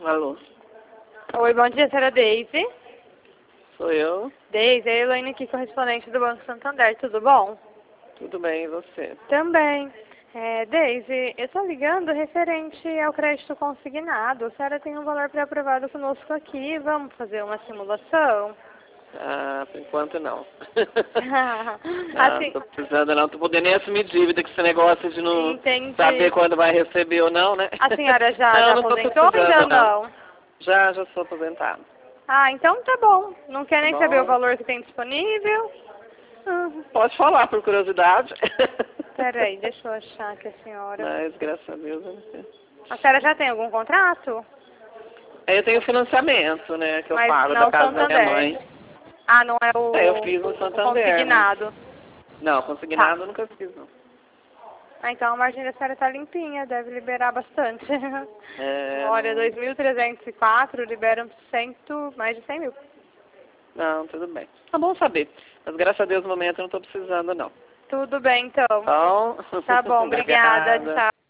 Alô? Oi, bom dia, senhora Deise. Sou eu? Deise, é a Elaine aqui, correspondente do Banco Santander, tudo bom? Tudo bem, e você? Também. Deise, eu estou ligando referente ao crédito consignado. A senhora tem um valor pré-aprovado conosco aqui, vamos fazer uma simulação? Ah, por enquanto não. Assim, Não tô precisando não, tô podendo nem assumir dívida com esse negócio de não entendi. saber quando vai receber ou não, né? A senhora já Não, não tô aposentou ou ainda precisando não? Já sou aposentado. Ah, então tá bom. Não quer Tá nem saber o bom? valor que tem disponível? Pode falar, por curiosidade. Peraí, deixa eu achar aqui a senhora. Mas, graças a Deus, eu não sei. A senhora já tem algum contrato? Aí eu tenho financiamento, né, que eu Mas pago não da o casa da minha Santander. mãe. Ah, não é Eu fiz no o Santander, mas... consignado. Não, Tá. consignado eu nunca fiz, não. Ah, então a margem da senhora tá limpinha, deve liberar bastante. Olha, Não... 2.304 liberam mais de 100 mil. Não, tudo bem. Tá bom saber. Mas graças a Deus no momento eu não tô precisando, não. Tudo bem, então. Bom? Tá bom, obrigada. Obrigada. Tchau.